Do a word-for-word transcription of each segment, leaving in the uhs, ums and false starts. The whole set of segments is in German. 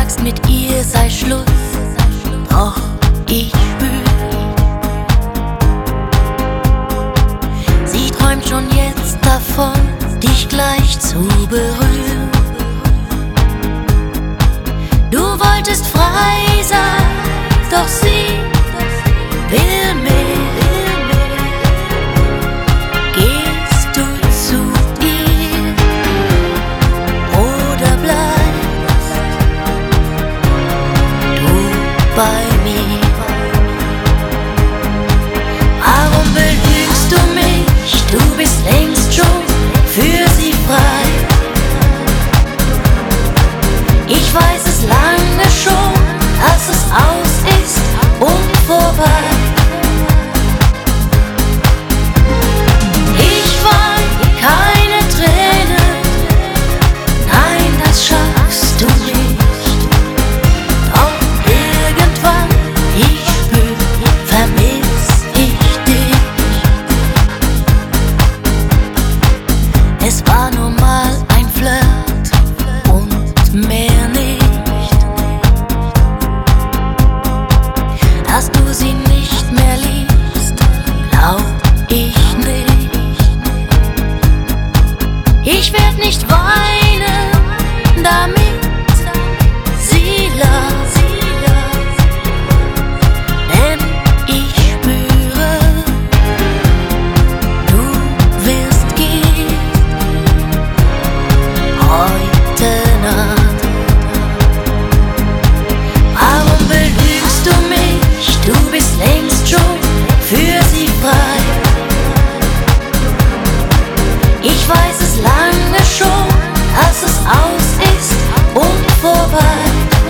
sagst, mit ihr sei Schluss, doch ich spür, sie träumt schon jetzt davon, dich gleich zu berühren. Du wolltest frei sein, doch sie will mehr. Gehst du zu ihr oder bleibst du bei mir? Warum belügst du mich? Du bist längst schon für sie frei. Ich weiß es lange schon, dass es aus ist und vorbei. Ich weine keine Tränen, nein, das schaffst du nicht. Doch irgendwann, ich spür, vermiss ich dich. Es war nur mal ein Flirt und mehr nicht. Dass du sie nicht mehr liebst, glaub ich nicht. Ich werd nicht weinen, damit sie lacht, denn ich spüre, du wirst gehen heute Nacht. Warum belügst du mich? Du bist längst schon für sie frei. Ich weiß es lange schon, dass es aus ist und vorbei.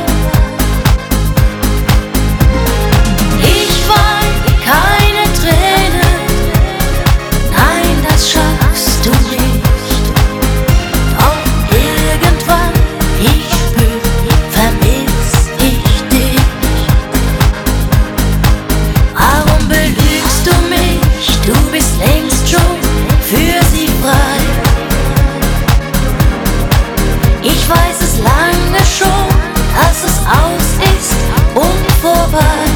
Ich weine keine Tränen, nein, das schaffst du nicht. Doch irgendwann, ich spür, vermiss ich dich. Warum belügst du mich? Du bist längst schon für sie frei. Ich weiß es lange schon, dass es aus ist und vorbei.